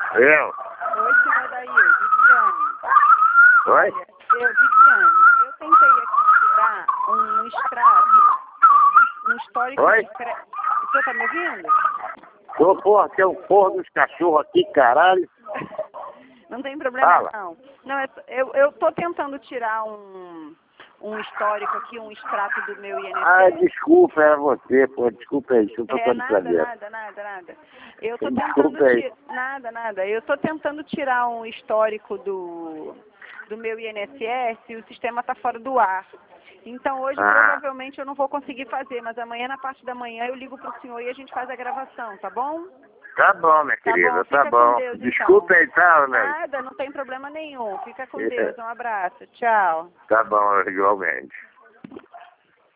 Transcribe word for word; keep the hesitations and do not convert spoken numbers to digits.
Eu? Oi, senhor Daí, Viviane. Oi? Olha, eu, Viviane, eu tentei aqui tirar um extrato, um histórico Oi? de crédito. O senhor tá me ouvindo? Ô, porra, tem um porra dos cachorros aqui, caralho. Não tem problema, Fala. não. Não, é- eu, eu tô tentando tirar um, um histórico aqui, um extrato do meu I N S S. Ah, desculpa, era você, pô, desculpa aí, desculpa É, quando nada, saber. nada, nada, nada. Eu tô tentando Desculpa aí. tirar. Nada, nada. Eu tô tentando tirar um histórico do, do meu I N S S e o sistema tá fora do ar. Então hoje Ah. provavelmente eu não vou conseguir fazer, mas amanhã na parte da manhã eu ligo pro senhor e a gente faz a gravação, tá bom? Tá bom, minha Tá querida, bom, tá fica bom. com Deus, então. Desculpa aí, tá, né? Nada, não tem problema nenhum. Fica com É. Deus. Um abraço. Tchau. Tá bom, igualmente.